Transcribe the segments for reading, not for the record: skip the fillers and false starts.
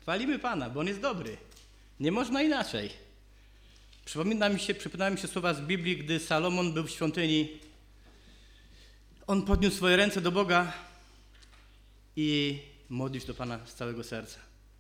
Chwalimy Pana, bo On jest dobry. Nie można inaczej. Przypomina mi się słowa z Biblii, gdy Salomon był w świątyni. On podniósł swoje ręce do Boga i modlił się do Pana z całego serca.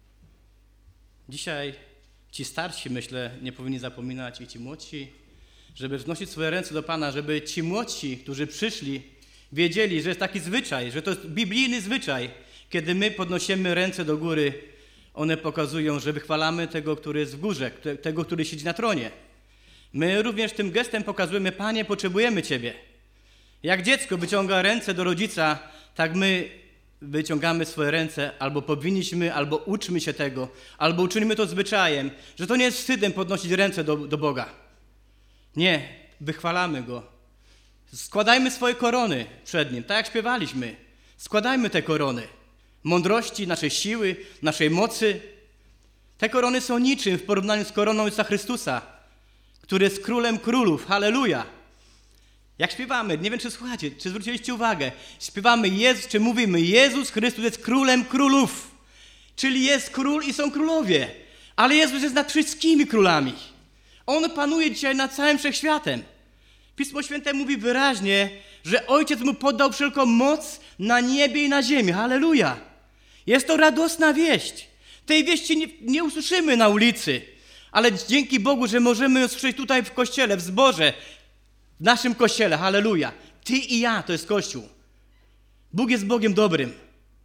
Dzisiaj ci starsi, myślę, nie powinni zapominać i ci młodsi, żeby wznosić swoje ręce do Pana, żeby ci młodsi, którzy przyszli, wiedzieli, że jest taki zwyczaj, że to jest biblijny zwyczaj. Kiedy my podnosimy ręce do góry, one pokazują, że wychwalamy tego, który jest w górze, tego, który siedzi na tronie. My również tym gestem pokazujemy: Panie, potrzebujemy Ciebie. Jak dziecko wyciąga ręce do rodzica, tak my wyciągamy swoje ręce, albo powinniśmy, albo uczmy się tego, albo uczynimy to zwyczajem, że to nie jest wstydem podnosić ręce do Boga. Nie, wychwalamy Go. Składajmy swoje korony przed Nim, tak jak śpiewaliśmy. Składajmy te korony. Mądrości, naszej siły, naszej mocy. Te korony są niczym w porównaniu z koroną Jezusa Chrystusa, który jest Królem Królów. Halleluja! Jak śpiewamy, nie wiem, czy słuchacie, czy zwróciliście uwagę, śpiewamy czy mówimy: Jezus Chrystus jest Królem Królów. Czyli jest Król i są królowie. Ale Jezus jest nad wszystkimi królami. On panuje dzisiaj nad całym wszechświatem. Pismo Święte mówi wyraźnie, że Ojciec Mu poddał wszelką moc na niebie i na ziemi. Halleluja! Jest to radosna wieść. Tej wieści nie usłyszymy na ulicy, ale dzięki Bogu, że możemy ją słyszeć tutaj w kościele, w zborze, w naszym kościele. Halleluja! Ty i ja to jest Kościół. Bóg jest Bogiem dobrym.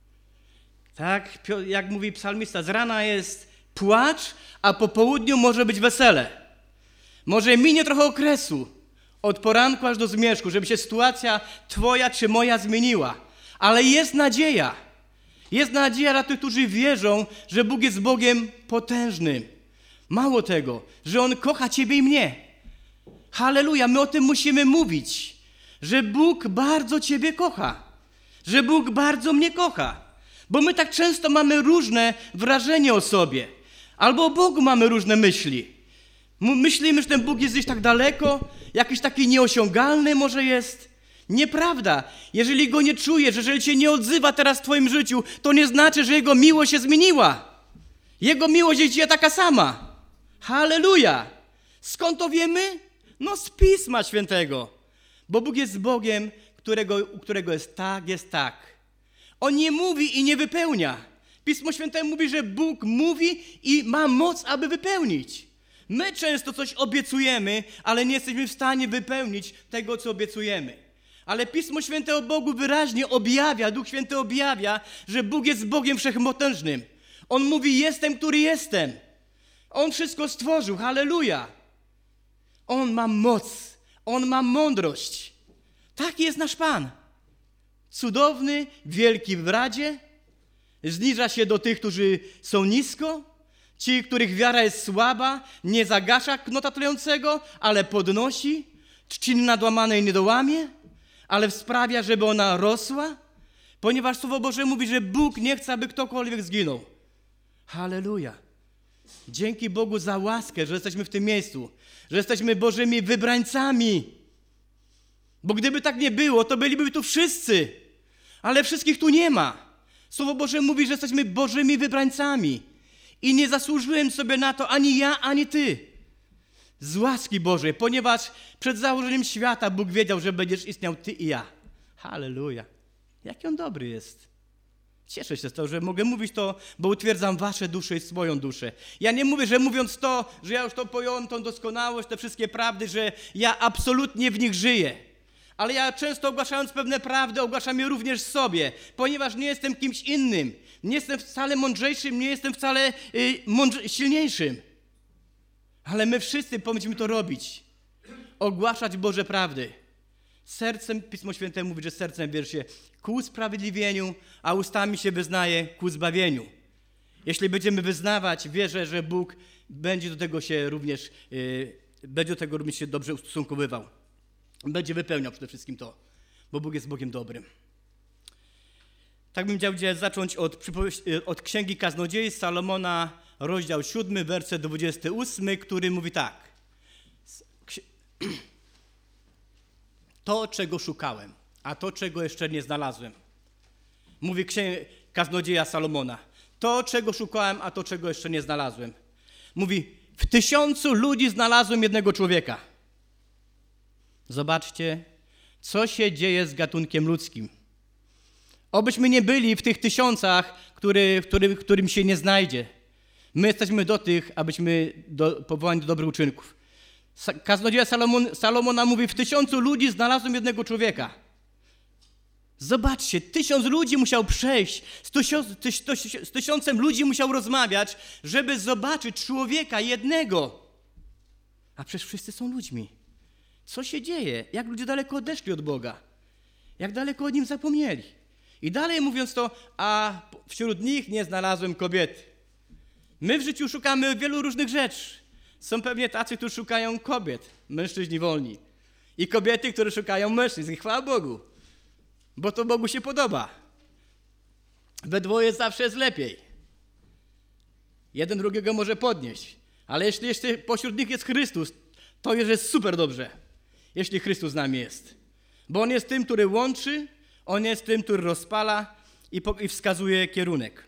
Tak, jak mówi psalmista, z rana jest płacz, a po południu może być wesele. Może minie trochę okresu, od poranku aż do zmierzchu, żeby się sytuacja Twoja czy moja zmieniła. Ale jest nadzieja. Jest nadzieja dla tych, którzy wierzą, że Bóg jest Bogiem potężnym. Mało tego, że On kocha Ciebie i mnie. Halleluja, my o tym musimy mówić, że Bóg bardzo Ciebie kocha. Że Bóg bardzo mnie kocha. Bo my tak często mamy różne wrażenie o sobie. Albo o Bogu mamy różne myśli. Myślimy, że ten Bóg jest gdzieś tak daleko, jakiś taki nieosiągalny może jest. Nieprawda. Jeżeli Go nie czujesz, jeżeli się nie odzywa teraz w Twoim życiu, to nie znaczy, że Jego miłość się zmieniła. Jego miłość jest dzisiaj taka sama. Halleluja. Skąd to wiemy? No z Pisma Świętego. Bo Bóg jest Bogiem, u którego jest tak. On nie mówi i nie wypełnia. Pismo Święte mówi, że Bóg mówi i ma moc, aby wypełnić. My często coś obiecujemy, ale nie jesteśmy w stanie wypełnić tego, co obiecujemy. Ale Pismo Święte o Bogu wyraźnie objawia, Duch Święty objawia, że Bóg jest Bogiem wszechmotężnym. On mówi: jestem, który jestem. On wszystko stworzył, halleluja. On ma moc, On ma mądrość. Taki jest nasz Pan. Cudowny, wielki w radzie, zniża się do tych, którzy są nisko. Ci, których wiara jest słaba, nie zagasza knota trującego, ale podnosi. Trzciny nadłamanej nie dołamie, ale sprawia, żeby ona rosła. Ponieważ Słowo Boże mówi, że Bóg nie chce, aby ktokolwiek zginął. Halleluja. Dzięki Bogu za łaskę, że jesteśmy w tym miejscu. Że jesteśmy Bożymi wybrańcami. Bo gdyby tak nie było, to byliby tu wszyscy. Ale wszystkich tu nie ma. Słowo Boże mówi, że jesteśmy Bożymi wybrańcami. I nie zasłużyłem sobie na to ani ja, ani ty. Z łaski Bożej, ponieważ przed założeniem świata Bóg wiedział, że będziesz istniał ty i ja. Halleluja. Jaki On dobry jest. Cieszę się z tego, że mogę mówić to, bo utwierdzam wasze dusze i swoją duszę. Ja nie mówię, że mówiąc to, że ja już to pojąłem, tą doskonałość, te wszystkie prawdy, że ja absolutnie w nich żyję. Ale ja często ogłaszając pewne prawdy, ogłaszam je również sobie, ponieważ nie jestem kimś innym. Nie jestem wcale mądrzejszym, nie jestem wcale silniejszym. Ale my wszyscy powinniśmy to robić. Ogłaszać Boże prawdy. Sercem, Pismo Święte mówi, że sercem wierzy się ku usprawiedliwieniu, a ustami się wyznaje ku zbawieniu. Jeśli będziemy wyznawać, wierzę, że Bóg będzie do tego również się dobrze ustosunkowywał. Będzie wypełniał przede wszystkim to, bo Bóg jest Bogiem dobrym. Tak bym chciał zacząć od Księgi Kaznodziei Salomona, rozdział 7, werset 28, który mówi tak. To, czego szukałem, a to, czego jeszcze nie znalazłem. Mówi Kaznodzieja Salomona. to, czego szukałem, a to, czego jeszcze nie znalazłem. Mówi, w 1000 ludzi znalazłem jednego człowieka. Zobaczcie, co się dzieje z gatunkiem ludzkim. Obyśmy nie byli w tych 1000, którym się nie znajdzie. My jesteśmy do tych, abyśmy powołani do dobrych uczynków. Kaznodzieja Salomona mówi, w 1000 ludzi znalazłem jednego człowieka. Zobaczcie, 1000 ludzi musiał przejść, z 1000 ludzi musiał rozmawiać, żeby zobaczyć człowieka jednego. A przecież wszyscy są ludźmi. Co się dzieje? Jak ludzie daleko odeszli od Boga? Jak daleko o Nim zapomnieli? I dalej mówiąc to, a wśród nich nie znalazłem kobiety. My w życiu szukamy wielu różnych rzeczy. Są pewnie tacy, którzy szukają kobiet, mężczyźni wolni. I kobiety, które szukają mężczyzn. I chwała Bogu, bo to Bogu się podoba. We dwoje zawsze jest lepiej. Jeden drugiego może podnieść. Ale jeśli jeszcze pośród nich jest Chrystus, to już jest super dobrze. Jeśli Chrystus z nami jest. Bo On jest tym, który łączy, On jest tym, który rozpala i wskazuje kierunek.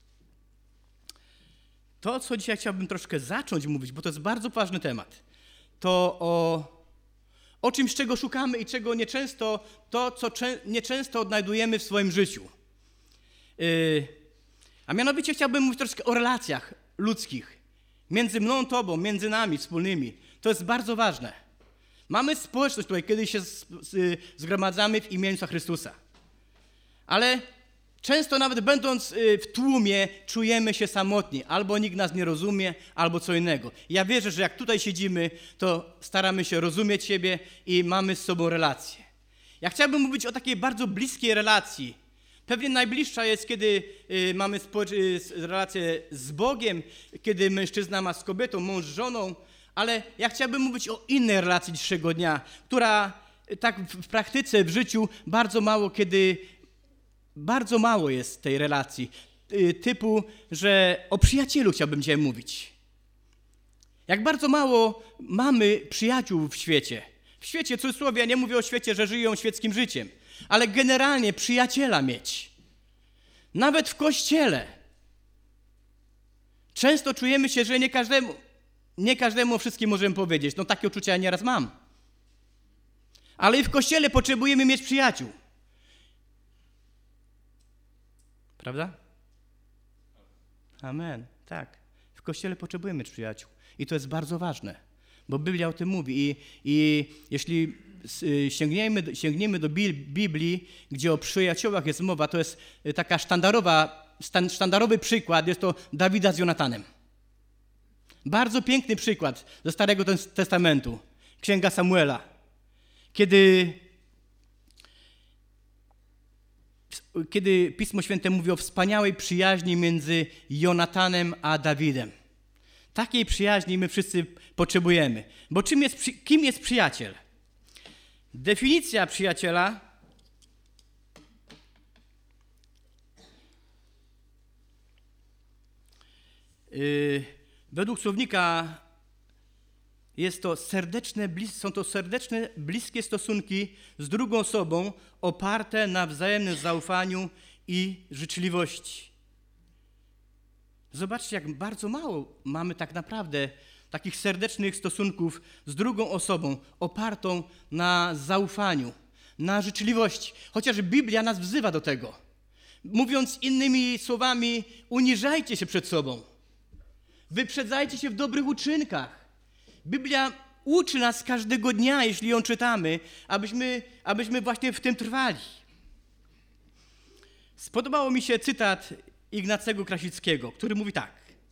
To, co dzisiaj chciałbym troszkę zacząć mówić, bo to jest bardzo ważny temat, to o czymś, czego szukamy i czego nieczęsto, to, co nieczęsto odnajdujemy w swoim życiu. A mianowicie chciałbym mówić troszkę o relacjach ludzkich. Między mną, tobą, między nami wspólnymi. To jest bardzo ważne. Mamy społeczność tutaj, kiedy się zgromadzamy w imieniu Chrystusa. Ale często nawet będąc w tłumie czujemy się samotni. Albo nikt nas nie rozumie, albo co innego. Ja wierzę, że jak tutaj siedzimy, to staramy się rozumieć siebie i mamy z sobą relacje. Ja chciałbym mówić o takiej bardzo bliskiej relacji. Pewnie najbliższa jest, kiedy mamy relację z Bogiem, kiedy mężczyzna ma z kobietą, mąż z żoną, ale ja chciałbym mówić o innej relacji dzisiejszego dnia, która tak w praktyce, w życiu bardzo mało jest tej relacji. Typu, że o przyjacielu chciałbym dzisiaj mówić. Jak bardzo mało mamy przyjaciół w świecie. W świecie, w cudzysłowie, ja nie mówię o świecie, że żyją świeckim życiem, ale generalnie przyjaciela mieć. Nawet w kościele. Często czujemy się, że nie każdemu o wszystkim możemy powiedzieć. No takie uczucia ja nieraz mam. Ale i w kościele potrzebujemy mieć przyjaciół. Prawda? Amen. Tak. W kościele potrzebujemy mieć przyjaciół. I to jest bardzo ważne, bo Biblia o tym mówi. I jeśli sięgniemy do Biblii, gdzie o przyjaciołach jest mowa, to jest taka sztandarowy przykład, jest to Dawida z Jonatanem. Bardzo piękny przykład ze Starego Testamentu, Księga Samuela, kiedy Pismo Święte mówi o wspaniałej przyjaźni między Jonatanem a Dawidem. Takiej przyjaźni my wszyscy potrzebujemy. Bo kim jest przyjaciel? Definicja przyjaciela według słownika są to serdeczne, bliskie stosunki z drugą osobą oparte na wzajemnym zaufaniu i życzliwości. Zobaczcie, jak bardzo mało mamy tak naprawdę takich serdecznych stosunków z drugą osobą opartą na zaufaniu, na życzliwości. Chociaż Biblia nas wzywa do tego. Mówiąc innymi słowami, uniżajcie się przed sobą. Wyprzedzajcie się w dobrych uczynkach. Biblia uczy nas każdego dnia, jeśli ją czytamy, abyśmy właśnie w tym trwali. Spodobał mi się cytat Ignacego Krasickiego, który mówi tak.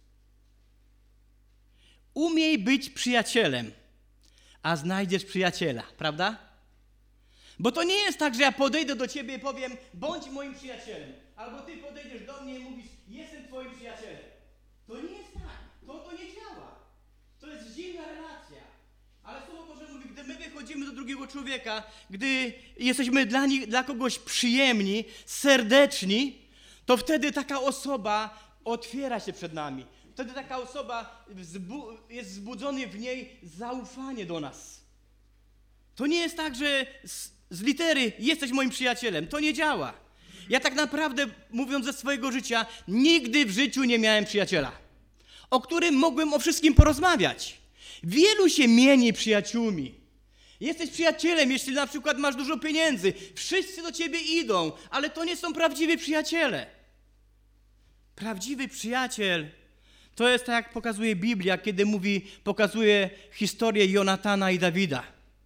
Umiej być przyjacielem, a znajdziesz przyjaciela, prawda? Bo to nie jest tak, że ja podejdę do ciebie i powiem, bądź moim przyjacielem. Albo ty podejdziesz do mnie i mówisz, jestem twoim przyjacielem. To nie jest tak. To nie działa. To jest zimna relacja. Ale Słowo Boże mówi, gdy my wychodzimy do drugiego człowieka, gdy jesteśmy dla kogoś przyjemni, serdeczni, to wtedy taka osoba otwiera się przed nami. Wtedy taka osoba jest wzbudzone w niej zaufanie do nas. To nie jest tak, że z litery jesteś moim przyjacielem. To nie działa. Ja tak naprawdę, mówiąc ze swojego życia, nigdy w życiu nie miałem przyjaciela, o którym mogłem o wszystkim porozmawiać. Wielu się mieni przyjaciółmi. Jesteś przyjacielem, jeśli na przykład masz dużo pieniędzy. Wszyscy do ciebie idą, ale to nie są prawdziwi przyjaciele. Prawdziwy przyjaciel to jest tak, jak pokazuje Biblia, kiedy pokazuje historię Jonatana i Dawida.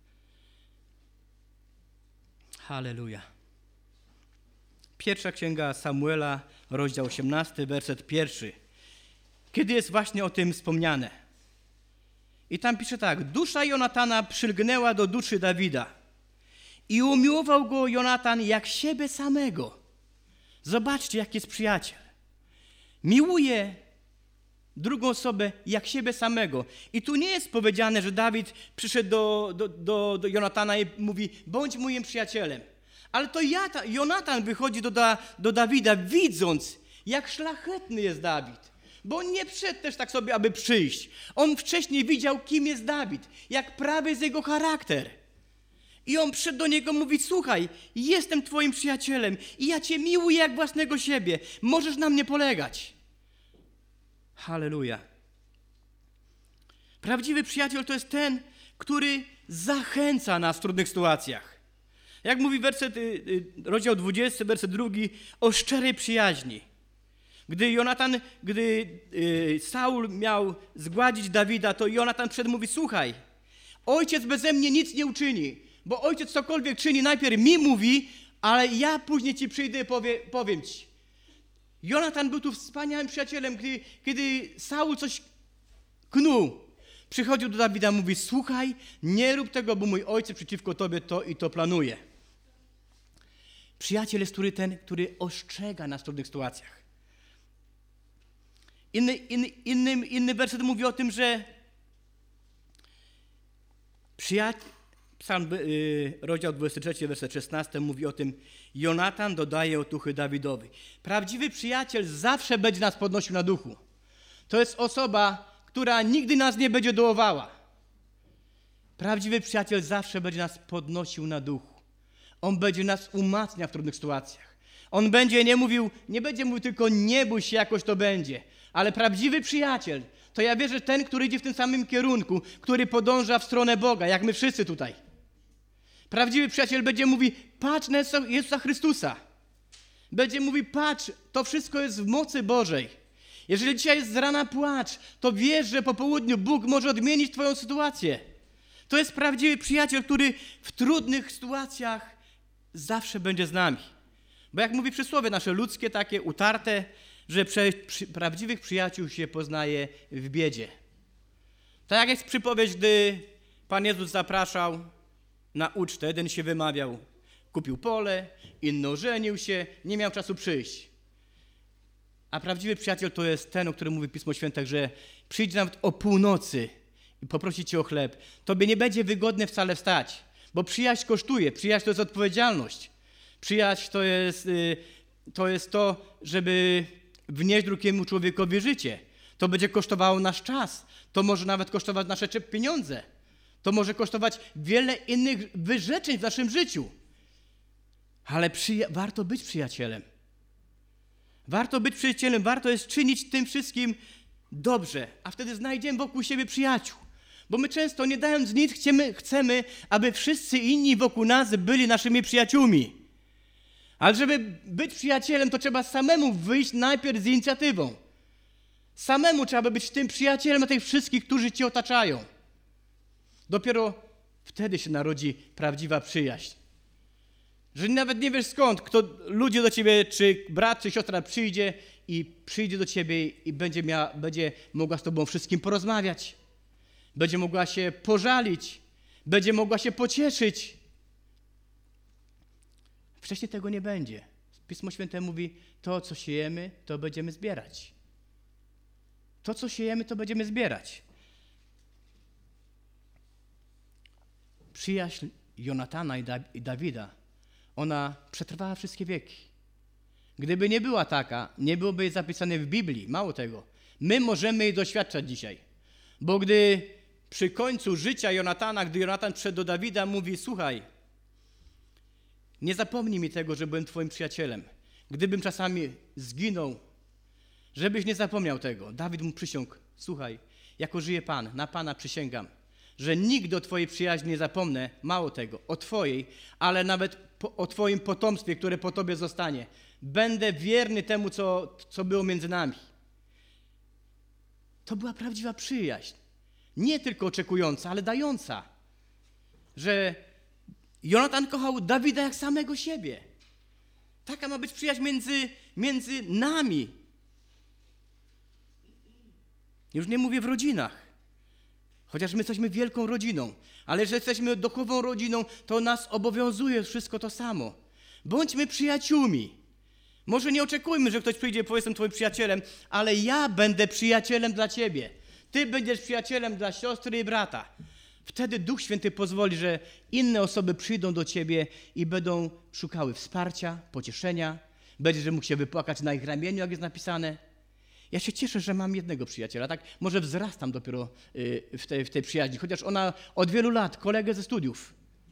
Halleluja. Pierwsza księga Samuela, rozdział 18, werset 1. Kiedy jest właśnie o tym wspomniane. I tam pisze tak. Dusza Jonatana przylgnęła do duszy Dawida i umiłował go Jonatan jak siebie samego. Zobaczcie, jaki jest przyjaciel. Miłuje drugą osobę jak siebie samego. I tu nie jest powiedziane, że Dawid przyszedł do Jonatana i mówi, bądź moim przyjacielem. Ale to Jonatan wychodzi do Dawida, widząc, jak szlachetny jest Dawid. Bo on nie przyszedł też tak sobie, aby przyjść. On wcześniej widział, kim jest Dawid, jak prawy jest jego charakter. I on przyszedł do niego i mówi, słuchaj, jestem twoim przyjacielem i ja cię miłuję jak własnego siebie. Możesz na mnie polegać. Halleluja. Prawdziwy przyjaciel to jest ten, który zachęca nas w trudnych sytuacjach. Jak mówi rozdział 20, werset 2, o szczerej przyjaźni. Gdy Saul miał zgładzić Dawida, to Jonatan mówi, słuchaj, ojciec beze mnie nic nie uczyni, bo ojciec cokolwiek czyni, najpierw mi mówi, ale ja później ci przyjdę i powiem ci. Jonatan był tu wspaniałym przyjacielem, kiedy Saul coś knuł. Przychodził do Dawida, mówi, słuchaj, nie rób tego, bo mój ojciec przeciwko tobie to i to planuje. Przyjaciel jest ten, który ostrzega nas w trudnych sytuacjach. Inny werset mówi o tym, że Psalm, rozdział 23, werset 16 mówi o tym, Jonatan dodaje otuchy Dawidowi. Prawdziwy przyjaciel zawsze będzie nas podnosił na duchu. To jest osoba, która nigdy nas nie będzie dołowała. Prawdziwy przyjaciel zawsze będzie nas podnosił na duchu. On będzie nas umacniał w trudnych sytuacjach. On nie będzie mówił tylko nie bój się, jakoś to będzie. Ale prawdziwy przyjaciel, to ja wierzę, ten, który idzie w tym samym kierunku, który podąża w stronę Boga, jak my wszyscy tutaj. Prawdziwy przyjaciel będzie mówił, patrz na Jezusa Chrystusa. Będzie mówił, patrz, to wszystko jest w mocy Bożej. Jeżeli dzisiaj jest z rana płacz, to wiesz, że po południu Bóg może odmienić twoją sytuację. To jest prawdziwy przyjaciel, który w trudnych sytuacjach zawsze będzie z nami. Bo jak mówi przysłowie nasze ludzkie, takie utarte, że prawdziwych przyjaciół się poznaje w biedzie. Tak jak jest przypowieść, gdy Pan Jezus zapraszał na ucztę, jeden się wymawiał, kupił pole, inny ożenił się, nie miał czasu przyjść. A prawdziwy przyjaciel to jest ten, o którym mówi Pismo Święte, że przyjdzie nawet o północy i poprosi cię o chleb. Tobie nie będzie wygodne wcale wstać, bo przyjaźń kosztuje, przyjaźń to jest odpowiedzialność. Przyjaźń to jest to, żeby wnieść drugiemu człowiekowi życie. To będzie kosztowało nasz czas. To może nawet kosztować nasze pieniądze. To może kosztować wiele innych wyrzeczeń w naszym życiu. Ale warto być przyjacielem. Warto być przyjacielem, warto jest czynić tym wszystkim dobrze, a wtedy znajdziemy wokół siebie przyjaciół. Bo my często, nie dając nic, chcemy, aby wszyscy inni wokół nas byli naszymi przyjaciółmi. Ale żeby być przyjacielem, to trzeba samemu wyjść najpierw z inicjatywą. Samemu trzeba być tym przyjacielem dla tych wszystkich, którzy cię otaczają. Dopiero wtedy się narodzi prawdziwa przyjaźń. Że nawet nie wiesz skąd, ludzie do ciebie, czy brat, czy siostra przyjdzie do ciebie i będzie mogła z tobą wszystkim porozmawiać. Będzie mogła się pożalić. Będzie mogła się pocieszyć. Wcześniej tego nie będzie. Pismo Święte mówi, to co siejemy, to będziemy zbierać. To co siejemy, to będziemy zbierać. Przyjaźń Jonatana i Dawida, ona przetrwała wszystkie wieki. Gdyby nie była taka, nie byłoby jej zapisane w Biblii. Mało tego, my możemy jej doświadczać dzisiaj. Bo gdy przy końcu życia Jonatana, gdy Jonatan przyszedł do Dawida, mówi, słuchaj, nie zapomnij mi tego, że byłem twoim przyjacielem. gdybym czasami zginął, żebyś nie zapomniał tego. Dawid mu przysiągł, słuchaj, jako żyje Pan, na Pana przysięgam, że nigdy o Twojej przyjaźni nie zapomnę, mało tego, o Twojej, ale nawet o Twoim potomstwie, które po Tobie zostanie. Będę wierny temu, co było między nami. To była prawdziwa przyjaźń. Nie tylko oczekująca, ale dająca. Że Jonatan kochał Dawida jak samego siebie. Taka ma być przyjaźń między nami. Już nie mówię w rodzinach. Chociaż my jesteśmy wielką rodziną. Ale że jesteśmy duchową rodziną, to nas obowiązuje wszystko to samo. Bądźmy przyjaciółmi. Może nie oczekujmy, że ktoś przyjdzie i powie, jestem twoim przyjacielem, ale ja będę przyjacielem dla ciebie. Ty będziesz przyjacielem dla siostry i brata. Wtedy Duch Święty pozwoli, że inne osoby przyjdą do ciebie i będą szukały wsparcia, pocieszenia. Będziesz mógł się wypłakać na ich ramieniu, jak jest napisane. Ja się cieszę, że mam jednego przyjaciela. Tak, może wzrastam dopiero w tej przyjaźni, chociaż ona od wielu lat, kolegę ze studiów.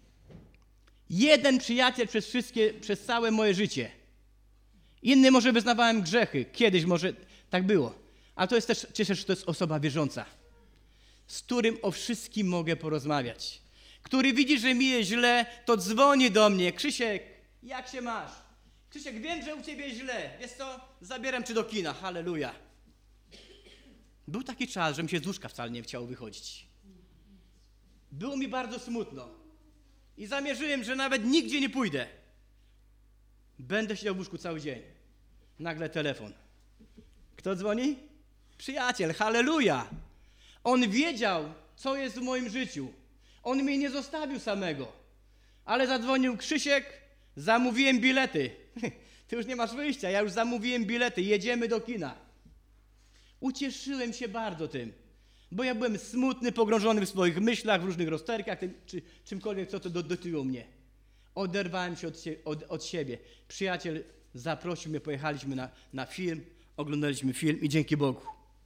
Jeden przyjaciel przez całe moje życie. Inny może wyznawałem grzechy. Kiedyś może tak było. Ale to jest też, cieszę się, że to jest osoba wierząca, z którym o wszystkim mogę porozmawiać. Który widzi, że mi jest źle, to dzwoni do mnie. Krzysiek, jak się masz? Krzysiek, wiem, że u ciebie źle. Wiesz co? Zabieram cię do kina. Halleluja. Był taki czas, że mi się z łóżka wcale nie chciało wychodzić. Było mi bardzo smutno. I zamierzyłem, że nawet nigdzie nie pójdę. Będę siedział w łóżku cały dzień. Nagle telefon. Kto dzwoni? Przyjaciel, halleluja. On wiedział, co jest w moim życiu. On mnie nie zostawił samego. Ale zadzwonił, Krzysiek, zamówiłem bilety. Ty już nie masz wyjścia, ja już zamówiłem bilety, jedziemy do kina. Ucieszyłem się bardzo tym, bo ja byłem smutny, pogrążony w swoich myślach, w różnych rozterkach, czy czymkolwiek, co to dotyczyło mnie. Oderwałem się od siebie. Przyjaciel zaprosił mnie, pojechaliśmy na film, oglądaliśmy film i dzięki Bogu.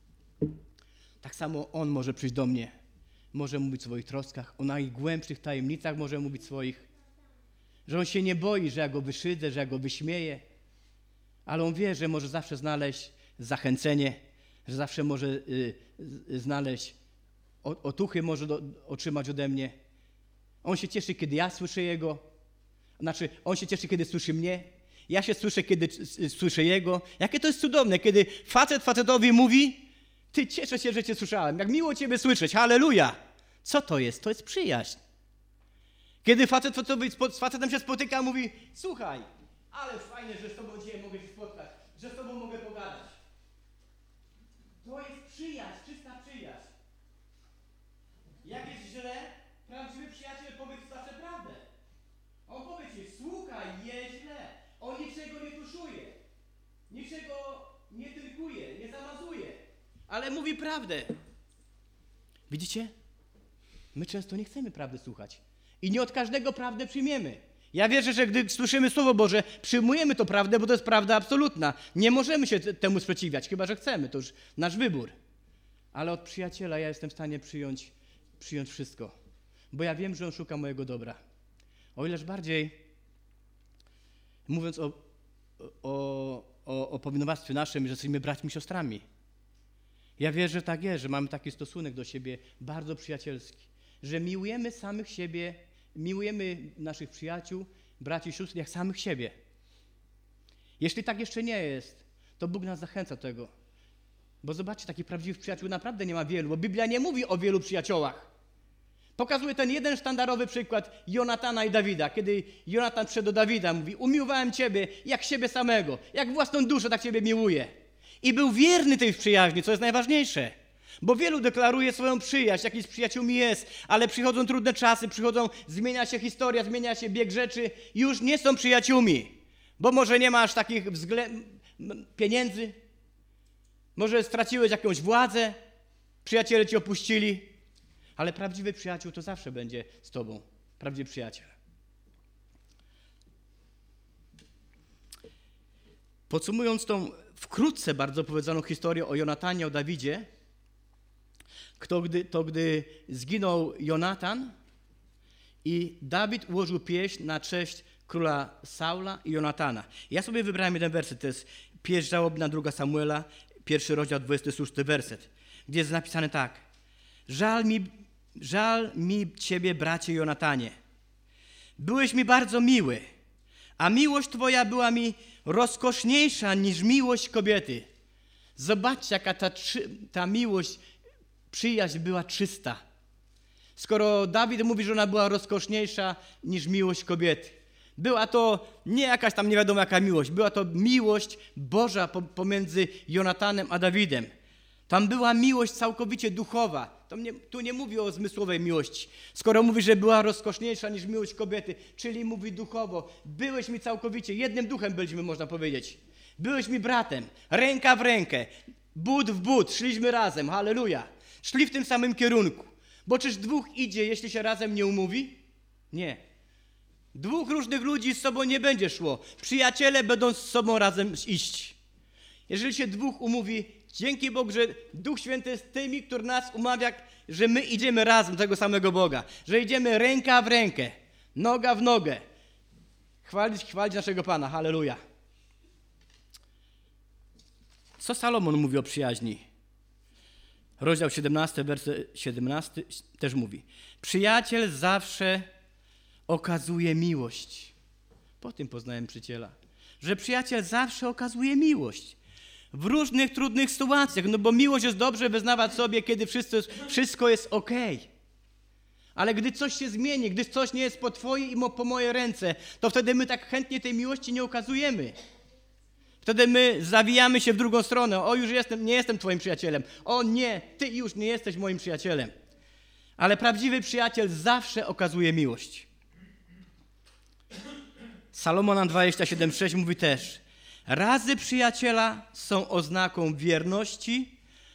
Tak samo On może przyjść do mnie. Może mówić o swoich troskach, o najgłębszych tajemnicach może mówić swoich. Że On się nie boi, że ja Go wyszydzę, że ja Go wyśmieję. Ale On wie, że może zawsze znaleźć zachęcenie, że zawsze może znaleźć otuchy, może otrzymać ode mnie. On się cieszy, kiedy ja słyszę Jego. Znaczy, On się cieszy, kiedy słyszy mnie. Ja się cieszę, kiedy słyszę Jego. Jakie to jest cudowne, kiedy facetowi mówi, ty, cieszę się, że cię słyszałem. Jak miło ciebie słyszeć. Halleluja. Co to jest? To jest przyjaźń. Kiedy z facetem się spotyka, mówi, słuchaj, ale fajnie, że z tobą dzisiaj mogę się spotkać, że z tobą mogę pogadać. To jest przyjaźń, czysta przyjaźń. Jak jest źle, prawdziwy przyjaciel powie ci zawsze prawdę. On powie ci, słuchaj, jest źle. On niczego nie tuszuje, niczego nie tylkuje, nie zamazuje, ale mówi prawdę. Widzicie? My często nie chcemy prawdy słuchać i nie od każdego prawdę przyjmiemy. Ja wierzę, że gdy słyszymy Słowo Boże, przyjmujemy to prawdę, bo to jest prawda absolutna. Nie możemy się temu sprzeciwiać, chyba że chcemy, to już nasz wybór. Ale od przyjaciela ja jestem w stanie przyjąć wszystko, bo ja wiem, że On szuka mojego dobra. O ileż bardziej, mówiąc o powinowactwie naszym, że jesteśmy braćmi i siostrami. Ja wierzę, że tak jest, że mamy taki stosunek do siebie bardzo przyjacielski, że miłujemy samych siebie, miłujemy naszych przyjaciół, braci i sióstr jak samych siebie. Jeśli tak jeszcze nie jest, to Bóg nas zachęca do tego. Bo zobaczcie, takich prawdziwych przyjaciół naprawdę nie ma wielu, bo Biblia nie mówi o wielu przyjaciołach. Pokazuje ten jeden sztandarowy przykład Jonatana i Dawida. Kiedy Jonatan przyszedł do Dawida, mówi, umiłowałem ciebie jak siebie samego, jak własną duszę, tak ciebie miłuję. I był wierny tej przyjaźni, co jest najważniejsze. Bo wielu deklaruje swoją przyjaźń, jakiś z przyjaciółmi jest, ale przychodzą trudne czasy, zmienia się historia, zmienia się bieg rzeczy, już nie są przyjaciółmi. Bo może nie masz takich pieniędzy, może straciłeś jakąś władzę, przyjaciele cię opuścili, ale prawdziwy przyjaciół to zawsze będzie z tobą. Prawdziwy przyjaciel. Podsumując tą wkrótce bardzo powiedzianą historię o Jonatanie, o Dawidzie, gdy zginął Jonatan i Dawid ułożył pieśń na cześć króla Saula i Jonatana. Ja sobie wybrałem jeden werset, to jest pieśń żałobna 2 Samuela, 1 rozdział, 26 werset, gdzie jest napisane tak. Żal mi ciebie, bracie Jonatanie. Byłeś mi bardzo miły, a miłość twoja była mi rozkoszniejsza niż miłość kobiety. Zobaczcie, jaka ta miłość, przyjaźń była czysta. Skoro Dawid mówi, że ona była rozkoszniejsza niż miłość kobiety. Była to nie jakaś tam nie wiadomo jaka miłość. Była to miłość Boża pomiędzy Jonatanem a Dawidem. Tam była miłość całkowicie duchowa. Tu nie mówi o zmysłowej miłości. Skoro mówi, że była rozkoszniejsza niż miłość kobiety, czyli mówi duchowo. Byłeś mi całkowicie, jednym duchem byliśmy, można powiedzieć. Byłeś mi bratem, ręka w rękę, but w but, szliśmy razem, halleluja. Szli w tym samym kierunku. Bo czyż dwóch idzie, jeśli się razem nie umówi? Nie. Dwóch różnych ludzi z sobą nie będzie szło. Przyjaciele będą z sobą razem iść. Jeżeli się dwóch umówi, dzięki Bogu, że Duch Święty jest tymi, który nas umawia, że my idziemy razem do tego samego Boga. Że idziemy ręka w rękę, noga w nogę. Chwalić naszego Pana, halleluja. Co Salomon mówi o przyjaźni? Rozdział 17, werset 17 też mówi. Przyjaciel zawsze okazuje miłość. Po tym poznałem przyjaciela. Że przyjaciel zawsze okazuje miłość. W różnych trudnych sytuacjach. No bo miłość jest dobrze wyznawać sobie, kiedy wszystko jest okej. Ale gdy coś się zmieni, gdy coś nie jest po twojej i po mojej ręce, to wtedy my tak chętnie tej miłości nie okazujemy. Wtedy my zawijamy się w drugą stronę. O, już nie jestem twoim przyjacielem. O nie, ty już nie jesteś moim przyjacielem. Ale prawdziwy przyjaciel zawsze okazuje miłość. Salomona 27,6 mówi też. Razy przyjaciela są oznaką wierności.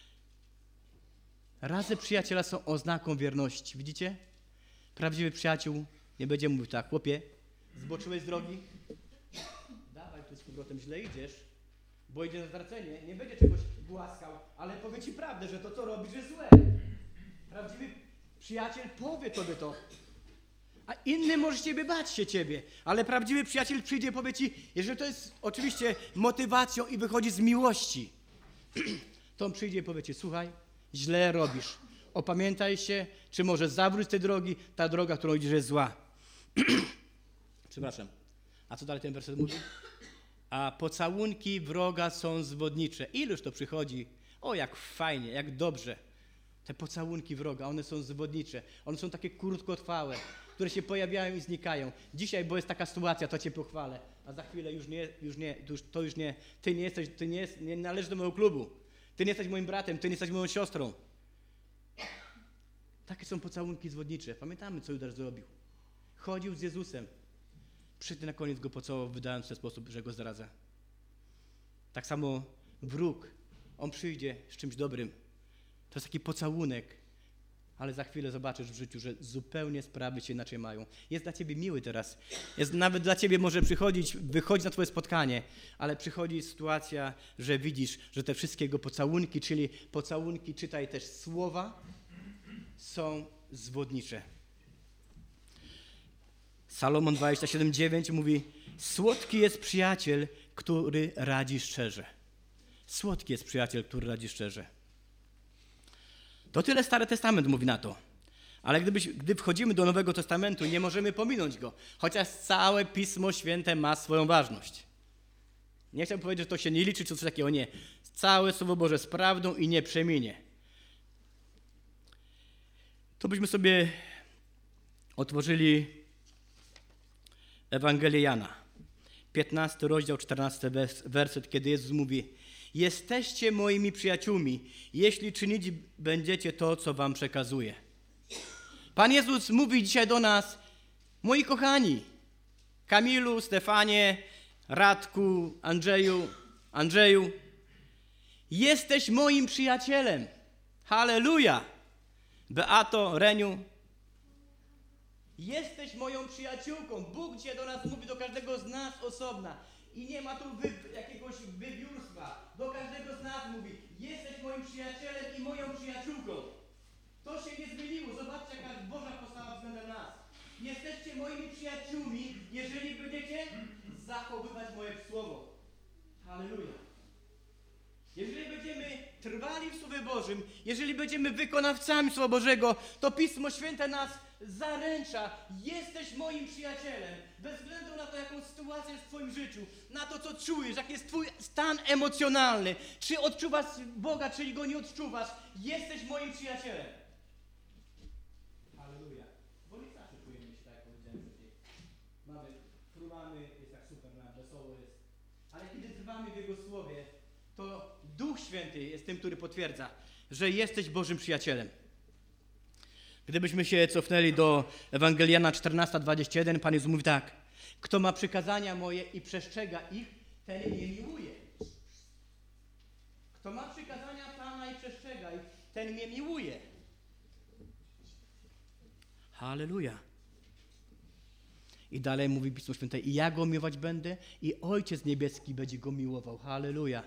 Razy przyjaciela są oznaką wierności. Widzicie? Prawdziwy przyjaciół nie będzie mówił tak. Chłopie, zboczyłeś z drogi? Dawaj tu z powrotem, źle idziesz, bo idzie na zwracenie. Nie będzie czegoś głaskał, ale powie ci prawdę, że to, co robisz, jest złe. Prawdziwy przyjaciel powie tobie to. A inny może bać się ciebie, ale prawdziwy przyjaciel przyjdzie i powie ci, jeżeli to jest oczywiście motywacją i wychodzi z miłości, to on przyjdzie i powie ci, słuchaj, źle robisz. Opamiętaj się, czy może zawróć z tej drogi, ta droga, którą idziesz, jest zła. Przepraszam. A co dalej ten werset mówi? A pocałunki wroga są zwodnicze. Iluż to przychodzi? O, jak fajnie, jak dobrze. Te pocałunki wroga, one są zwodnicze. One są takie krótkotrwałe, które się pojawiają i znikają. Dzisiaj, bo jest taka sytuacja, to cię pochwalę. A za chwilę ty nie należysz do mojego klubu. Ty nie jesteś moim bratem, ty nie jesteś moją siostrą. Takie są pocałunki zwodnicze. Pamiętamy, co Judasz zrobił. Chodził z Jezusem. Przyszedł na koniec go pocałował, wydając w ten sposób, że go zdradza. Tak samo wróg. On przyjdzie z czymś dobrym. To jest taki pocałunek. Ale za chwilę zobaczysz w życiu, że zupełnie sprawy się inaczej mają. Jest dla ciebie miły teraz. Nawet dla ciebie może wychodzić na twoje spotkanie, ale przychodzi sytuacja, że widzisz, że te wszystkie jego pocałunki, czyli pocałunki, czytaj też słowa, są zwodnicze. Salomon 27,9 mówi, słodki jest przyjaciel, który radzi szczerze. Słodki jest przyjaciel, który radzi szczerze. To tyle Stary Testament mówi na to. Ale gdy wchodzimy do Nowego Testamentu, nie możemy pominąć go, chociaż całe Pismo Święte ma swoją ważność. Nie chcę powiedzieć, że to się nie liczy, czy coś takiego, nie. Całe Słowo Boże z prawdą i nie przeminie. To byśmy sobie otworzyli Ewangelię Jana. 15 rozdział, 14 werset, kiedy Jezus mówi, jesteście moimi przyjaciółmi, jeśli czynić będziecie to, co wam przekazuję. Pan Jezus mówi dzisiaj do nas, moi kochani, Kamilu, Stefanie, Radku, Andrzeju, jesteś moim przyjacielem. Halleluja! Beato, Reniu, jesteś moją przyjaciółką. Bóg dzisiaj do nas mówi, do każdego z nas osobna. I nie ma tu jakiegoś wybiórstwa. Do każdego z nas mówi, jesteś moim przyjacielem i moją przyjaciółką. To się nie zmieniło. Zobaczcie, jaka Boża postawa względem nas. Jesteście moimi przyjaciółmi, jeżeli będziecie zachowywać moje słowo. Halleluja. Jeżeli będziemy trwali w Słowie Bożym, jeżeli będziemy wykonawcami Słowa Bożego, to Pismo Święte nas zaręcza. Jesteś moim przyjacielem. Bez względu na to, jaką sytuację jest w twoim życiu, na to, co czujesz, jaki jest twój stan emocjonalny, czy odczuwasz Boga, czy Go nie odczuwasz, jesteś moim przyjacielem. Halleluja. Bo nie zawsze czujemy się tak, jak powiedziałem wcześniej. Fruwamy, jest tak super, wesoło jest. Ale kiedy trwamy w Jego Słowie, to Duch Święty jest tym, który potwierdza, że jesteś Bożym przyjacielem. Gdybyśmy się cofnęli do Ewangelii Jana 14:21, Pan Jezus mówi tak: kto ma przykazania moje i przestrzega ich, ten mnie miłuje. Kto ma przykazania Pana i przestrzega ich, ten mnie miłuje. Halleluja. I dalej mówi Pismo Święte: i ja go miłować będę, i Ojciec Niebieski będzie go miłował. Halleluja.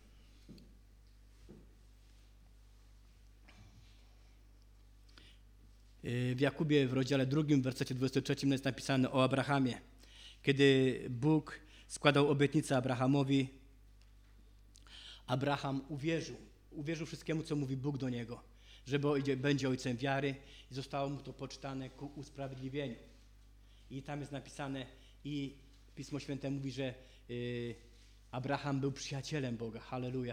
W Jakubie w rozdziale 2, w wersecie 23 jest napisane o Abrahamie. Kiedy Bóg składał obietnicę Abrahamowi, Abraham uwierzył. Uwierzył wszystkiemu, co mówi Bóg do niego, że będzie ojcem wiary, i zostało mu to poczytane ku usprawiedliwieniu. I tam jest napisane, i Pismo Święte mówi, że Abraham był przyjacielem Boga. Halleluja.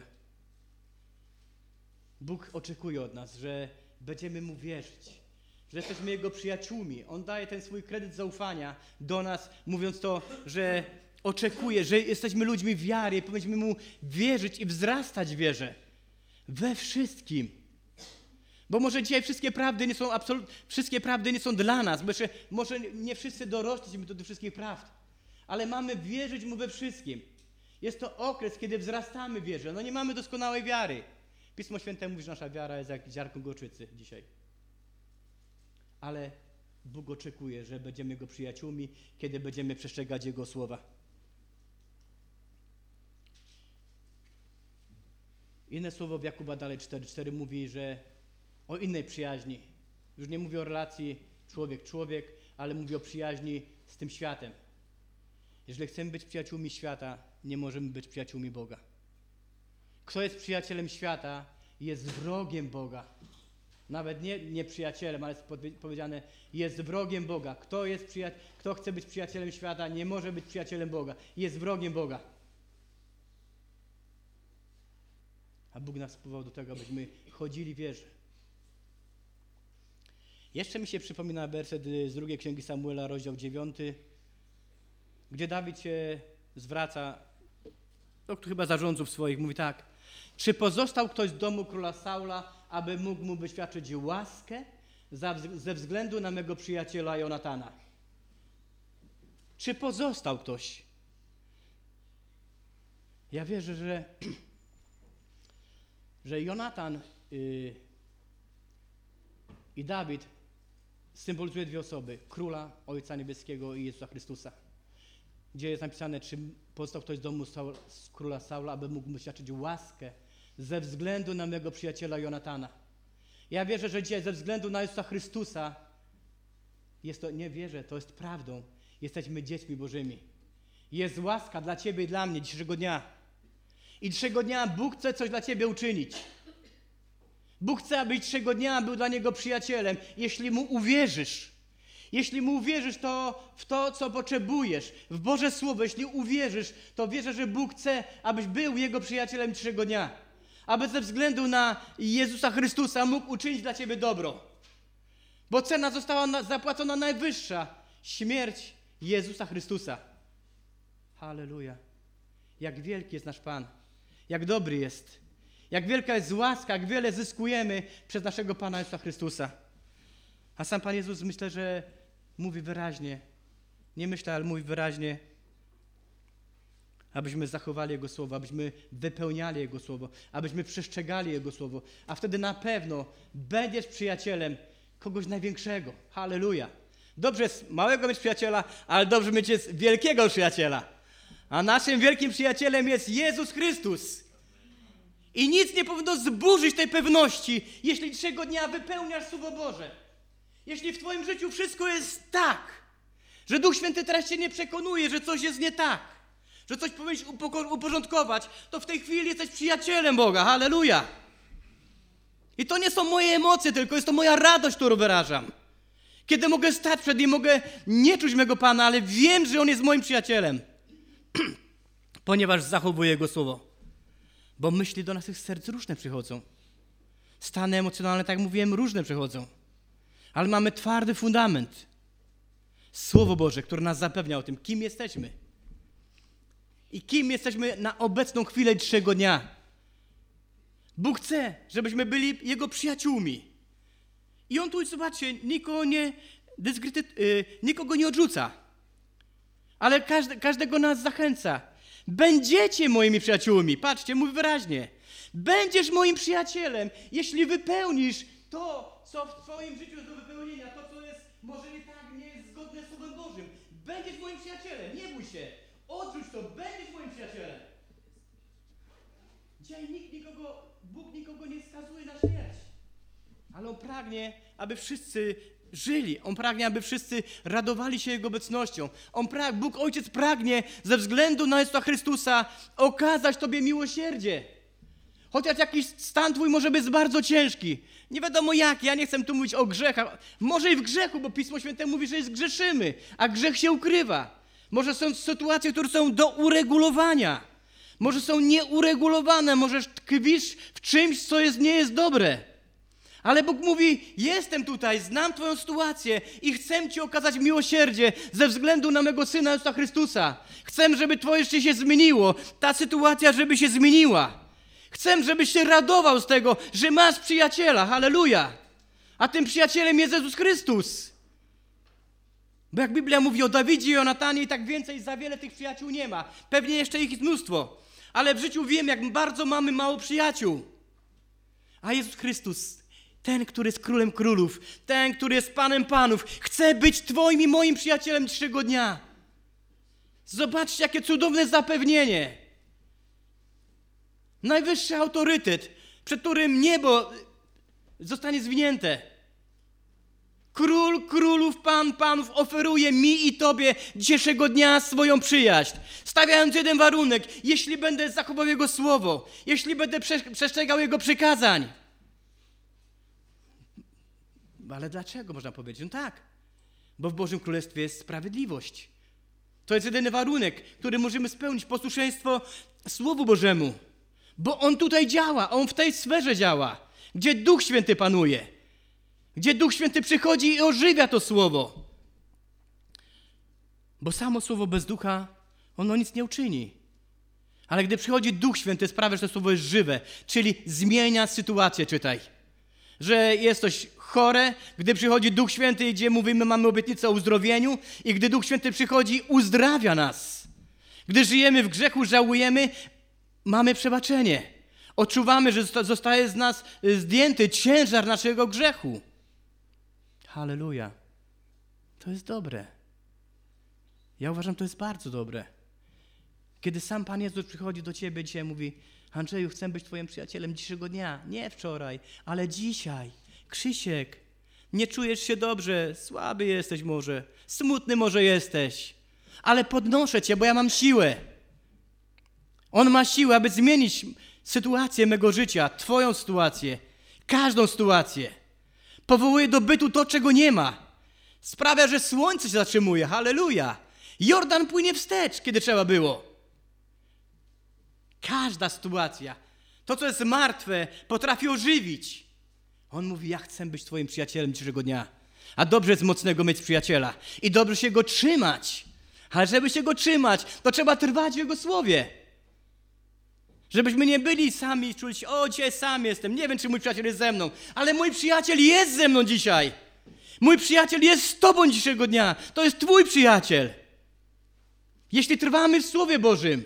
Bóg oczekuje od nas, że będziemy Mu wierzyć, że jesteśmy Jego przyjaciółmi. On daje ten swój kredyt zaufania do nas, mówiąc to, że oczekuje, że jesteśmy ludźmi wiary i powinniśmy Mu wierzyć i wzrastać w wierze. We wszystkim. Bo może dzisiaj wszystkie prawdy nie są dla nas, bo jeszcze może nie wszyscy dorośliśmy do tych wszystkich prawd, ale mamy wierzyć Mu we wszystkim. Jest to okres, kiedy wzrastamy w wierze. No nie mamy doskonałej wiary. Pismo Święte mówi, że nasza wiara jest jak ziarnko gorczycy dzisiaj. Ale Bóg oczekuje, że będziemy Jego przyjaciółmi, kiedy będziemy przestrzegać Jego słowa. Inne słowo w Jakuba dalej 4:4 mówi, że o innej przyjaźni. Już nie mówi o relacji człowiek-człowiek, ale mówi o przyjaźni z tym światem. Jeżeli chcemy być przyjaciółmi świata, nie możemy być przyjaciółmi Boga. Kto jest przyjacielem świata, jest wrogiem Boga. Nawet nie przyjacielem, ale jest powiedziane, jest wrogiem Boga. Kto chce być przyjacielem świata, nie może być przyjacielem Boga. Jest wrogiem Boga. A Bóg nas powołał do tego, abyśmy chodzili w wierze. Jeszcze mi się przypomina werset z 2 Księgi Samuela, rozdział 9, gdzie Dawid się zwraca do chyba zarządców swoich. Mówi tak: czy pozostał ktoś z domu króla Saula, aby mógł mu wyświadczyć łaskę ze względu na mego przyjaciela Jonatana? Czy pozostał ktoś? Ja wierzę, że Jonatan i Dawid symbolizuje dwie osoby: Króla, Ojca Niebieskiego i Jezusa Chrystusa. Gdzie jest napisane, czy pozostał ktoś z domu z króla Saula, aby mógł mu świadczyć łaskę ze względu na mego przyjaciela Jonatana. Ja wierzę, że dzisiaj ze względu na Jezusa Chrystusa, nie wierzę, to jest prawdą, jesteśmy dziećmi Bożymi. Jest łaska dla ciebie i dla mnie dzisiejszego dnia. I dzisiejszego dnia Bóg chce coś dla ciebie uczynić. Bóg chce, abyś dzisiejszego dnia był dla Niego przyjacielem, jeśli Mu uwierzysz. Jeśli Mu uwierzysz w to, co potrzebujesz, w Boże Słowo, jeśli uwierzysz, to wierzę, że Bóg chce, abyś był Jego przyjacielem dzisiejszego dnia. Aby ze względu na Jezusa Chrystusa mógł uczynić dla ciebie dobro. Bo cena została zapłacona najwyższa. Śmierć Jezusa Chrystusa. Halleluja. Jak wielki jest nasz Pan. Jak dobry jest. Jak wielka jest łaska, jak wiele zyskujemy przez naszego Pana Jezusa Chrystusa. A sam Pan Jezus, myślę, że mówi wyraźnie. Nie myślę, ale mówi wyraźnie, abyśmy zachowali Jego Słowo, abyśmy wypełniali Jego Słowo, abyśmy przestrzegali Jego Słowo, a wtedy na pewno będziesz przyjacielem kogoś największego. Halleluja. Dobrze jest małego mieć przyjaciela, ale dobrze mieć jest wielkiego przyjaciela. A naszym wielkim przyjacielem jest Jezus Chrystus. I nic nie powinno zburzyć tej pewności, jeśli dzisiejszego dnia wypełniasz Słowo Boże. Jeśli w twoim życiu wszystko jest tak, Że Duch Święty teraz cię nie przekonuje, że coś jest nie tak, że coś powinieneś uporządkować, to w tej chwili jesteś przyjacielem Boga. Halleluja! I to nie są moje emocje, tylko jest to moja radość, którą wyrażam. Kiedy mogę stać przed Nim, mogę nie czuć mego Pana, ale wiem, że On jest moim przyjacielem. Ponieważ zachowuję Jego słowo. Bo myśli do naszych serc różne przychodzą. Stany emocjonalne, tak jak mówiłem, różne przychodzą. Ale mamy twardy fundament. Słowo Boże, które nas zapewnia o tym, kim jesteśmy. I kim jesteśmy na obecną chwilę dzisiejszego dnia. Bóg chce, żebyśmy byli Jego przyjaciółmi. I On tu, zobaczcie, nikogo nie odrzuca. Ale każdego nas zachęca. Będziecie moimi przyjaciółmi. Patrzcie, mówi wyraźnie. Będziesz moim przyjacielem, jeśli wypełnisz to, co w twoim życiu jest do wypełnienia, to, co jest może nie tak, nie jest zgodne z Słowem Bożym. Będziesz moim przyjacielem, nie bój się. Odrzuć to, będziesz moim przyjacielem. Dzisiaj Bóg nikogo nie skazuje na śmierć. Ale On pragnie, aby wszyscy żyli. On pragnie, aby wszyscy radowali się Jego obecnością. Bóg Ojciec pragnie ze względu na Jezusa Chrystusa okazać Tobie miłosierdzie. Chociaż jakiś stan Twój może być bardzo ciężki. Nie wiadomo jaki, ja nie chcę tu mówić o grzechach. Może i w grzechu, bo Pismo Święte mówi, że zgrzeszymy, a grzech się ukrywa. Może są sytuacje, które są do uregulowania. Może są nieuregulowane, może tkwisz w czymś, co nie jest dobre. Ale Bóg mówi, jestem tutaj, znam Twoją sytuację i chcę Ci okazać miłosierdzie ze względu na mego Syna Jezusa Chrystusa. Chcę, żeby Twoje życie się zmieniło, ta sytuacja, żeby się zmieniła. Chcę, żebyś się radował z tego, że masz przyjaciela, halleluja. A tym przyjacielem jest Jezus Chrystus. Bo jak Biblia mówi o Dawidzie i Jonatanie i tak więcej, za wiele tych przyjaciół nie ma. Pewnie jeszcze ich jest mnóstwo. Ale w życiu wiem, jak bardzo mamy mało przyjaciół. A Jezus Chrystus, ten, który jest Królem Królów, ten, który jest Panem Panów, chce być Twoim i moim przyjacielem dzisiejszego dnia. Zobaczcie, jakie cudowne zapewnienie. Najwyższy autorytet, przed którym niebo zostanie zwinięte. Król królów, Pan panów oferuje mi i Tobie dzisiejszego dnia swoją przyjaźń. Stawiając jeden warunek, jeśli będę zachował Jego słowo, jeśli będę przestrzegał Jego przykazań. Ale dlaczego, można powiedzieć? No tak, bo w Bożym Królestwie jest sprawiedliwość. To jest jedyny warunek, który możemy spełnić, posłuszeństwo Słowu Bożemu. Bo On tutaj działa, On w tej sferze działa, gdzie Duch Święty panuje, gdzie Duch Święty przychodzi i ożywia to Słowo. Bo samo Słowo bez Ducha, ono nic nie uczyni. Ale gdy przychodzi Duch Święty, sprawia, że to Słowo jest żywe, czyli zmienia sytuację, czytaj. Że jest coś chore, gdy przychodzi Duch Święty, gdzie mówimy, mamy obietnicę o uzdrowieniu i gdy Duch Święty przychodzi, uzdrawia nas. Gdy żyjemy w grzechu, żałujemy, mamy przebaczenie. Odczuwamy, że zostaje z nas zdjęty ciężar naszego grzechu. Halleluja. To jest dobre. Ja uważam, to jest bardzo dobre. Kiedy sam Pan Jezus przychodzi do ciebie dzisiaj i mówi, Andrzeju, chcę być twoim przyjacielem dzisiejszego dnia. Nie wczoraj, ale dzisiaj. Krzysiek, nie czujesz się dobrze, słaby jesteś może, smutny może jesteś, ale podnoszę cię, bo ja mam siłę. On ma siłę, aby zmienić sytuację mego życia, twoją sytuację, każdą sytuację. Powołuje do bytu to, czego nie ma. Sprawia, że słońce się zatrzymuje, halleluja. Jordan płynie wstecz, kiedy trzeba było. Każda sytuacja, to co jest martwe, potrafi ożywić. On mówi, ja chcę być twoim przyjacielem dzisiejszego dnia. A dobrze jest mocnego mieć przyjaciela i dobrze się go trzymać. Ale żeby się go trzymać, to trzeba trwać w Jego słowie. Żebyśmy nie byli sami i czuli się, o, dzisiaj sam jestem, nie wiem, czy mój przyjaciel jest ze mną, ale mój przyjaciel jest ze mną dzisiaj. Mój przyjaciel jest z tobą dzisiejszego dnia. To jest twój przyjaciel. Jeśli trwamy w Słowie Bożym.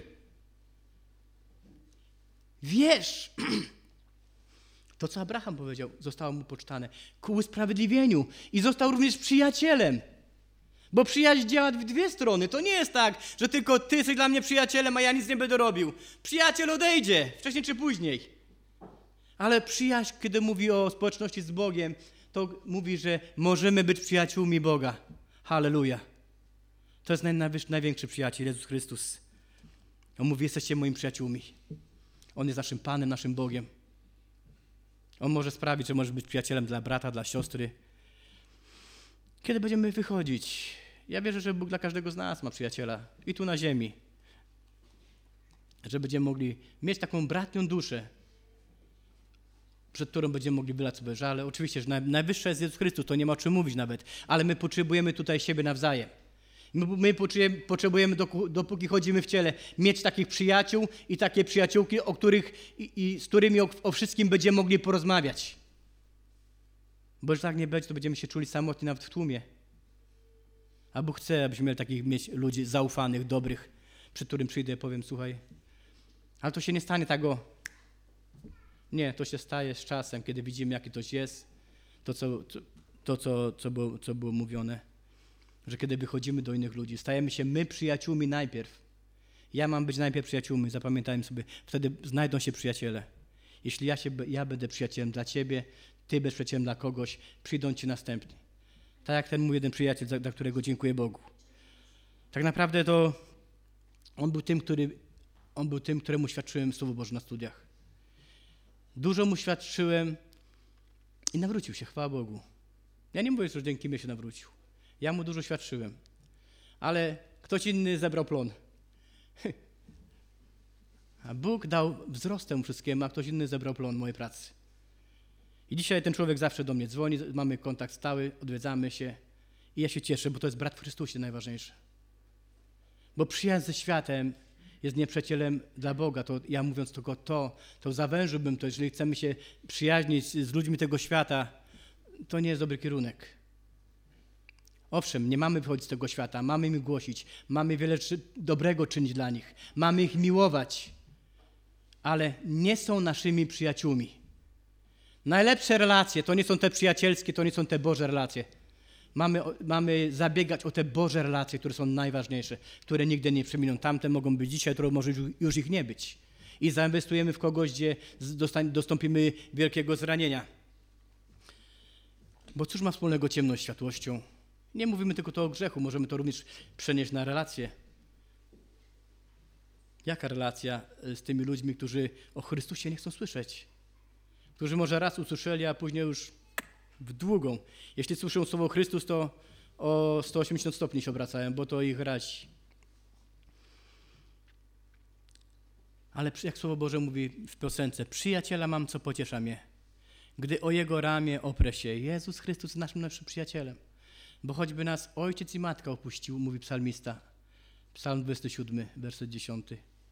Wiesz, to co Abraham powiedział, zostało mu poczytane ku usprawiedliwieniu i został również przyjacielem. Bo przyjaźń działa w dwie strony. To nie jest tak, że tylko ty jesteś dla mnie przyjacielem, a ja nic nie będę robił. Przyjaciel odejdzie, wcześniej czy później. Ale przyjaźń, kiedy mówi o społeczności z Bogiem, to mówi, że możemy być przyjaciółmi Boga. Halleluja. To jest największy przyjaciel, Jezus Chrystus. On mówi, jesteście moimi przyjaciółmi. On jest naszym Panem, naszym Bogiem. On może sprawić, że możesz być przyjacielem dla brata, dla siostry. Kiedy będziemy wychodzić? Ja wierzę, że Bóg dla każdego z nas ma przyjaciela. I tu na ziemi. Że będziemy mogli mieć taką bratnią duszę, przed którą będziemy mogli wylać sobie żale. Oczywiście, że najwyższa jest Jezus Chrystus, to nie ma o czym mówić nawet. Ale my potrzebujemy tutaj siebie nawzajem. My potrzebujemy, dopóki chodzimy w ciele, mieć takich przyjaciół i takie przyjaciółki, z którymi o wszystkim będziemy mogli porozmawiać. Bo że tak nie będzie, to będziemy się czuli samotni nawet w tłumie. A Bóg chce, abyśmy mieć ludzi zaufanych, dobrych, przy którym przyjdę i powiem, słuchaj, ale to się nie stanie tak Nie, to się staje z czasem, kiedy widzimy, jaki ktoś jest, co było mówione, że kiedy wychodzimy do innych ludzi, stajemy się my przyjaciółmi najpierw. Ja mam być najpierw przyjaciółmi, zapamiętajmy sobie, wtedy znajdą się przyjaciele. Jeśli ja będę przyjacielem dla ciebie, ty będziesz przyjacielem dla kogoś, przyjdą ci następni. Tak jak ten mój jeden przyjaciel, za którego dziękuję Bogu. Tak naprawdę to on był tym, któremu świadczyłem Słowo Boże na studiach. Dużo mu świadczyłem i nawrócił się, chwała Bogu. Ja nie mówię, że dzięki mnie się nawrócił. Ja mu dużo świadczyłem. Ale ktoś inny zebrał plon. A Bóg dał wzrost temu wszystkiemu, a ktoś inny zebrał plon mojej pracy. I dzisiaj ten człowiek zawsze do mnie dzwoni, mamy kontakt stały, odwiedzamy się i ja się cieszę, bo to jest brat w Chrystusie najważniejsze. Bo przyjaźń ze światem jest nieprzyjacielem dla Boga. To ja mówiąc tylko to zawężyłbym to, jeżeli chcemy się przyjaźnić z ludźmi tego świata, to nie jest dobry kierunek. Owszem, nie mamy wychodzić z tego świata, mamy im głosić, mamy wiele dobrego czynić dla nich, mamy ich miłować, ale nie są naszymi przyjaciółmi. Najlepsze relacje to nie są te przyjacielskie, to nie są te Boże relacje. Mamy zabiegać o te Boże relacje, które są najważniejsze, które nigdy nie przeminą. Tamte mogą być dzisiaj, to może już ich nie być. I zainwestujemy w kogoś, gdzie dostąpimy wielkiego zranienia. Bo cóż ma wspólnego ciemność z światłością? Nie mówimy tylko to o grzechu, możemy to również przenieść na relacje. Jaka relacja z tymi ludźmi, którzy o Chrystusie nie chcą słyszeć? Którzy może raz usłyszeli, a później już w długą. Jeśli słyszą słowo Chrystus, to o 180 stopni się obracają, bo to ich razi. Ale jak Słowo Boże mówi w piosence, przyjaciela mam, co pociesza mnie. Gdy o Jego ramię oprę się. Jezus Chrystus jest naszym najlepszym przyjacielem. Bo choćby nas ojciec i matka opuścił, mówi psalmista. Psalm 27, werset 10.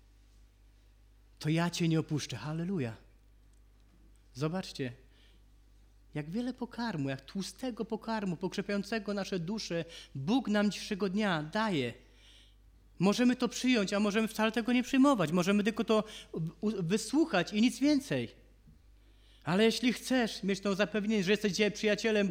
To ja Cię nie opuszczę. Halleluja. Zobaczcie, jak wiele pokarmu, jak tłustego pokarmu, pokrzepiającego nasze dusze, Bóg nam dzisiejszego dnia daje. Możemy to przyjąć, a możemy wcale tego nie przyjmować. Możemy tylko to wysłuchać i nic więcej. Ale jeśli chcesz mieć to zapewnienie, że jesteś dzisiaj przyjacielem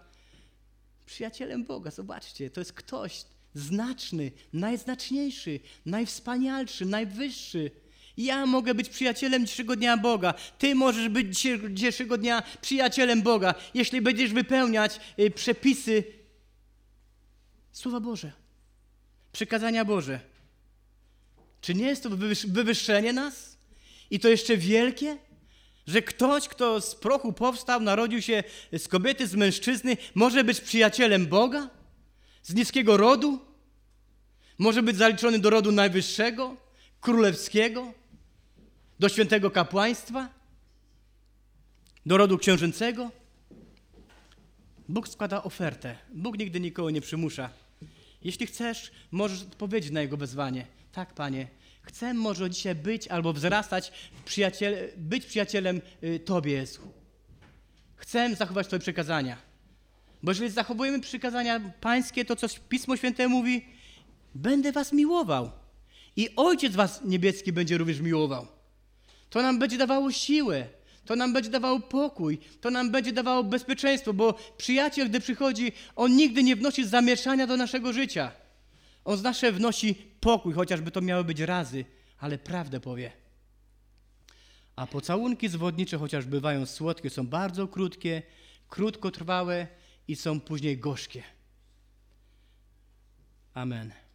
Boga, zobaczcie, to jest ktoś znaczny, najznaczniejszy, najwspanialszy, najwyższy. Ja mogę być przyjacielem dzisiejszego dnia Boga. Ty możesz być dzisiejszego dnia przyjacielem Boga, jeśli będziesz wypełniać przepisy Słowa Boże, przykazania Boże. Czy nie jest to wywyższenie nas? I to jeszcze wielkie? Że ktoś, kto z prochu powstał, narodził się z kobiety, z mężczyzny, może być przyjacielem Boga? Z niskiego rodu? Może być zaliczony do rodu najwyższego, królewskiego? Do świętego kapłaństwa? Do rodu książęcego? Bóg składa ofertę. Bóg nigdy nikogo nie przymusza. Jeśli chcesz, możesz odpowiedzieć na Jego wezwanie. Tak, Panie, chcę może dzisiaj być albo wzrastać, być przyjacielem Tobie, Jezu. Chcę zachować Twoje przykazania. Bo jeżeli zachowujemy przykazania Pańskie, to co Pismo Święte mówi, będę was miłował. I Ojciec was niebieski będzie również miłował. To nam będzie dawało siłę. To nam będzie dawało pokój. To nam będzie dawało bezpieczeństwo, bo przyjaciel, gdy przychodzi, on nigdy nie wnosi zamieszania do naszego życia. On zawsze wnosi pokój, chociażby to miały być razy, ale prawdę powie. A pocałunki zwodnicze, chociaż bywają słodkie, są bardzo krótkie, krótkotrwałe i są później gorzkie. Amen.